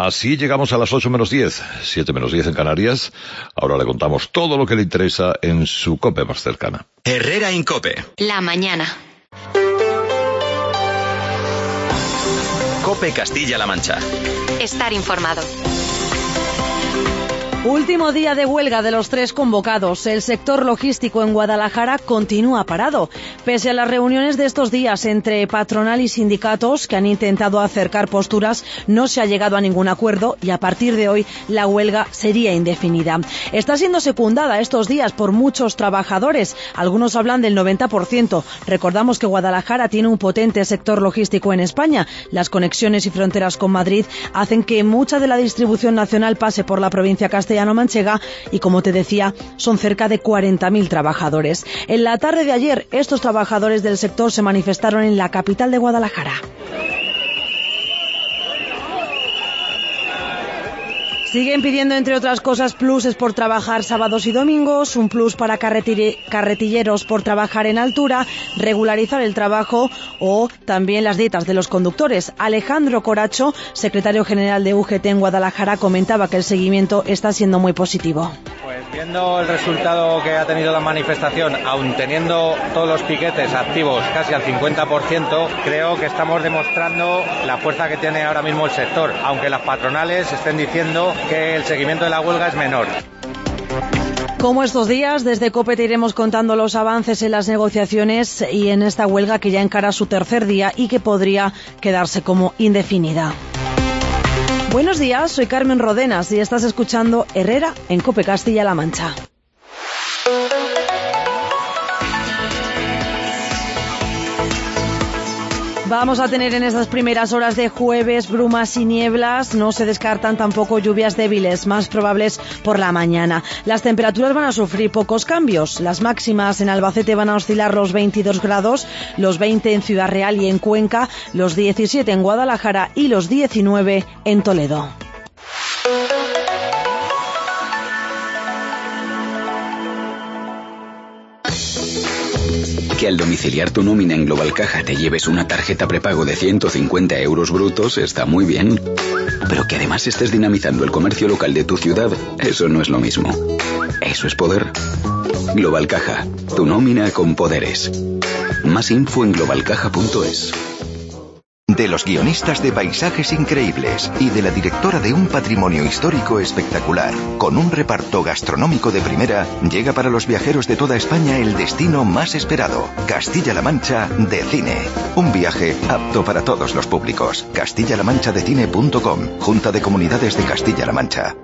Así llegamos a las 8 menos 10, 7 menos 10 en Canarias. Ahora le contamos todo lo que le interesa en su COPE más cercana. Herrera Incope. La mañana. COPE Castilla-La Mancha. Estar informado. Último día de huelga de los 3 convocados. El sector logístico en Guadalajara continúa parado. Pese a las reuniones de estos días entre patronal y sindicatos que han intentado acercar posturas, no se ha llegado a ningún acuerdo y a partir de hoy la huelga sería indefinida. Está siendo secundada estos días por muchos trabajadores. Algunos hablan del 90%. Recordamos que Guadalajara tiene un potente sector logístico en España. Las conexiones y fronteras con Madrid hacen que mucha de la distribución nacional pase por la provincia castellano-manchega y, como te decía, son cerca de 40.000 trabajadores. En la tarde de ayer, estos trabajadores del sector se manifestaron en la capital de Guadalajara. Siguen pidiendo, entre otras cosas, pluses por trabajar sábados y domingos, un plus para carretilleros por trabajar en altura, regularizar el trabajo o también las dietas de los conductores. Alejandro Coracho, secretario general de UGT en Guadalajara, comentaba que el seguimiento está siendo muy positivo. Pues viendo el resultado que ha tenido la manifestación, aun teniendo todos los piquetes activos casi al 50%, creo que estamos demostrando la fuerza que tiene ahora mismo el sector, aunque las patronales estén diciendo que el seguimiento de la huelga es menor. Como estos días, desde COPE te iremos contando los avances en las negociaciones y en esta huelga que ya encara su tercer día y que podría quedarse como indefinida. Buenos días, soy Carmen Rodenas y estás escuchando Herrera en COPE Castilla-La Mancha. Vamos a tener en estas primeras horas de jueves brumas y nieblas. No se descartan tampoco lluvias débiles, más probables por la mañana. Las temperaturas van a sufrir pocos cambios. Las máximas en Albacete van a oscilar los 22 grados, los 20 en Ciudad Real y en Cuenca, los 17 en Guadalajara y los 19 en Toledo. Que al domiciliar tu nómina en Global Caja te lleves una tarjeta prepago de 150 euros brutos está muy bien. Pero que además estés dinamizando el comercio local de tu ciudad, eso no es lo mismo. Eso es poder. Global Caja, tu nómina con poderes. Más info en globalcaja.es. De los guionistas de Paisajes Increíbles y de la directora de un patrimonio histórico espectacular, con un reparto gastronómico de primera, llega para los viajeros de toda España el destino más esperado, Castilla-La Mancha de Cine. Un viaje apto para todos los públicos. CastillaLaManchaDeCine.com, Junta de Comunidades de Castilla-La Mancha.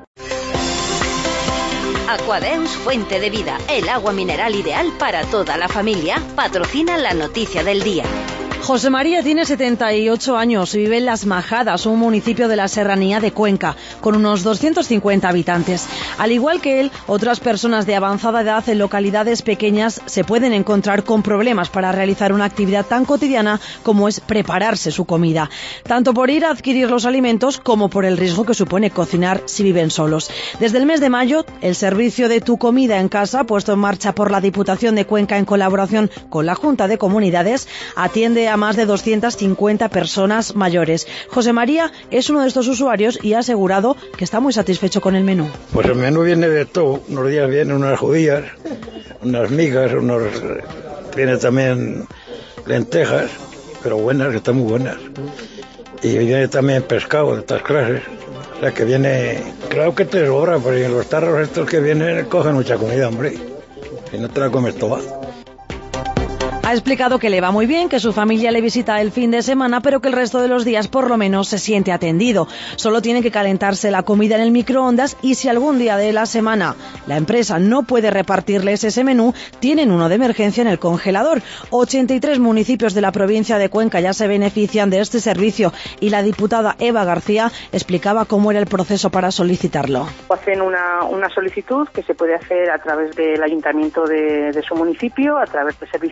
Aquadeus Fuente de Vida, el agua mineral ideal para toda la familia, patrocina la noticia del día. José María tiene 78 años y vive en Las Majadas, un municipio de la serranía de Cuenca, con unos 250 habitantes. Al igual que él, otras personas de avanzada edad en localidades pequeñas se pueden encontrar con problemas para realizar una actividad tan cotidiana como es prepararse su comida, tanto por ir a adquirir los alimentos como por el riesgo que supone cocinar si viven solos. Desde el mes de mayo, el servicio de Tu Comida en Casa, puesto en marcha por la Diputación de Cuenca en colaboración con la Junta de Comunidades, atiende a más de 250 personas mayores. José María es uno de estos usuarios y ha asegurado que está muy satisfecho con el menú. Pues el menú viene de todo. Unos días vienen unas judías, unas migas, viene también lentejas, pero buenas, que están muy buenas. Y viene también pescado de estas clases. O sea que viene, claro que te sobra, porque en los tarros estos que vienen cogen mucha comida, hombre. Y no te la comes toda. Ha explicado que le va muy bien, que su familia le visita el fin de semana, pero que el resto de los días por lo menos se siente atendido. Solo tiene que calentarse la comida en el microondas y si algún día de la semana la empresa no puede repartirles ese menú, tienen uno de emergencia en el congelador. 83 municipios de la provincia de Cuenca ya se benefician de este servicio y la diputada Eva García explicaba cómo era el proceso para solicitarlo. Hacen una solicitud que se puede hacer a través del ayuntamiento de su municipio, a través de servicios sociales,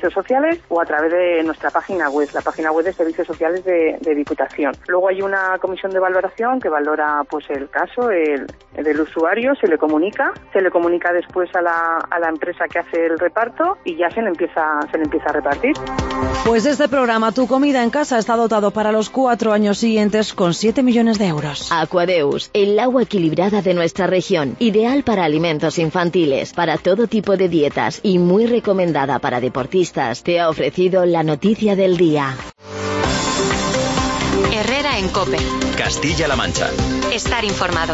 sociales o a través de nuestra página web, la página web de Servicios Sociales de Diputación. Luego hay una comisión de valoración que valora pues el caso del usuario, se le comunica después a la empresa que hace el reparto y ya se le empieza a repartir. Pues este programa Tu Comida en Casa está dotado para los 4 años siguientes con 7 millones de euros. Aquadeus, el agua equilibrada de nuestra región, ideal para alimentos infantiles, para todo tipo de dietas y muy recomendada para deportistas, te ha ofrecido la noticia del día. Herrera en COPE. Castilla-La Mancha. Estar informado.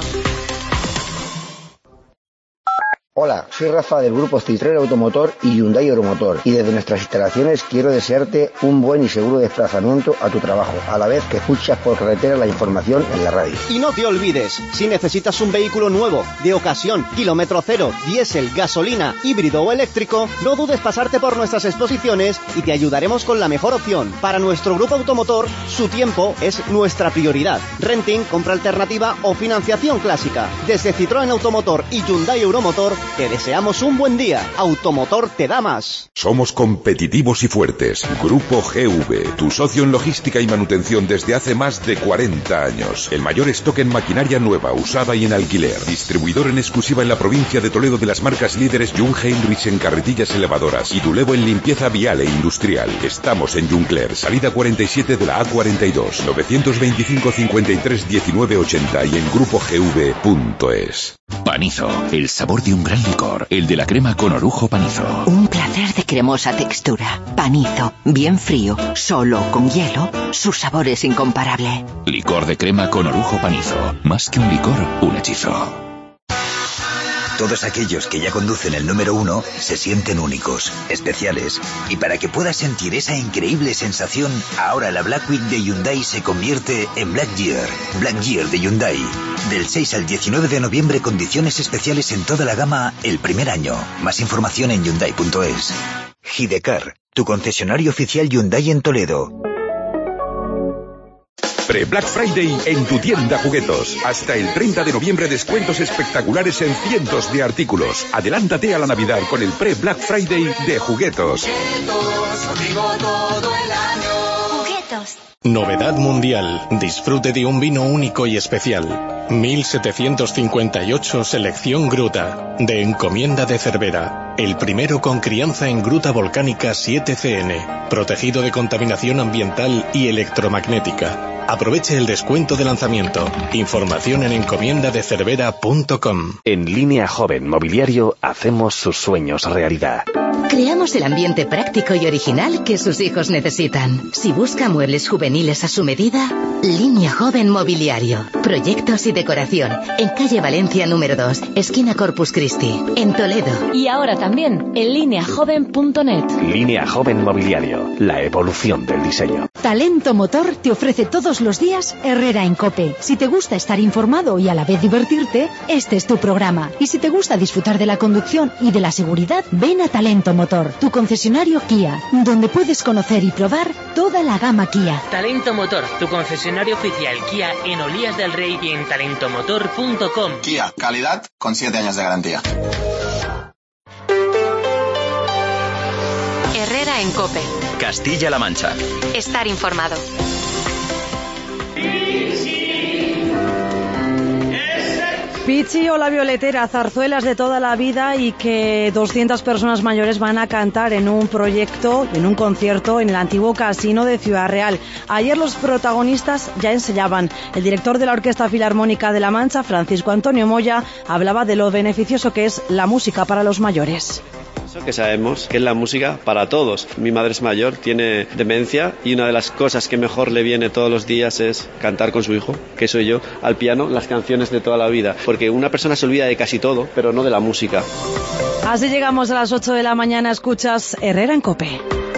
Hola, soy Rafa del grupo Citroën Automotor y Hyundai Euromotor y desde nuestras instalaciones quiero desearte un buen y seguro desplazamiento a tu trabajo, a la vez que escuchas por carretera la información en la radio. Y no te olvides, si necesitas un vehículo nuevo, de ocasión, kilómetro cero, diésel, gasolina, híbrido o eléctrico, no dudes pasarte por nuestras exposiciones y te ayudaremos con la mejor opción. Para nuestro grupo automotor, su tiempo es nuestra prioridad. Renting, compra alternativa o financiación clásica. Desde Citroën Automotor y Hyundai Euromotor, te deseamos un buen día. Automotor te da más. Somos competitivos y fuertes. Grupo GV, tu socio en logística y manutención desde hace más de 40 años. El mayor stock en maquinaria nueva, usada y en alquiler. Distribuidor en exclusiva en la provincia de Toledo de las marcas líderes Jung Heinrich en carretillas elevadoras y Dulevo en limpieza vial e industrial. Estamos en Juncler, salida 47 de la A42, 925 53 19 80 y en grupogv.es. Panizo, el sabor de un gran licor, el de la crema con orujo Panizo. Un placer de cremosa textura. Panizo, bien frío, solo con hielo, su sabor es incomparable. Licor de crema con orujo Panizo, más que un licor, un hechizo. Todos aquellos que ya conducen el número 1 se sienten únicos, especiales. Y para que puedas sentir esa increíble sensación, ahora la Black Week de Hyundai se convierte en Black Year. Black Year de Hyundai. Del 6 al 19 de noviembre, condiciones especiales en toda la gama el primer año. Más información en Hyundai.es. Hidecar, tu concesionario oficial Hyundai en Toledo. Pre-Black Friday en tu tienda Juguetos. Hasta el 30 de noviembre descuentos espectaculares en cientos de artículos. Adelántate a la Navidad con el Pre-Black Friday de Juguetos. Juguetos. Novedad mundial. Disfrute de un vino único y especial. 1758 Selección Gruta, de Encomienda de Cervera. El primero con crianza en gruta volcánica 7CN, protegido de contaminación ambiental y electromagnética. Aproveche el descuento de lanzamiento. Información en encomiendadecervera.com. En Línea Joven Mobiliario hacemos sus sueños realidad. Creamos el ambiente práctico y original que sus hijos necesitan. Si busca muebles juveniles a su medida, Línea Joven Mobiliario. Proyectos y decoración. En calle Valencia número 2, esquina Corpus Christi, en Toledo. Y ahora también en lineajoven.net. Línea Joven Mobiliario. La evolución del diseño. Talento Motor te ofrece todos los días Herrera en COPE. Si te gusta estar informado y a la vez divertirte, este es tu programa. Y si te gusta disfrutar de la conducción y de la seguridad, ven a Talento Motor, tu concesionario Kia, donde puedes conocer y probar toda la gama Kia. Talento Motor, tu concesionario oficial Kia en Olías del Rey y en talentomotor.com. Kia, calidad con 7 años de garantía. Herrera en COPE. Castilla-La Mancha. Estar informado. Pichi o La Violetera, zarzuelas de toda la vida y que 200 personas mayores van a cantar en un proyecto, en un concierto en el antiguo casino de Ciudad Real. Ayer los protagonistas ya enseñaban. El director de la Orquesta Filarmónica de La Mancha, Francisco Antonio Moya, hablaba de lo beneficioso que es la música para los mayores. Que sabemos que es la música para todos. Mi madre es mayor, tiene demencia y una de las cosas que mejor le viene todos los días es cantar con su hijo, que soy yo, al piano, las canciones de toda la vida. Porque una persona se olvida de casi todo, pero no de la música. Así llegamos a las 8 de la mañana. Escuchas Herrera en COPE.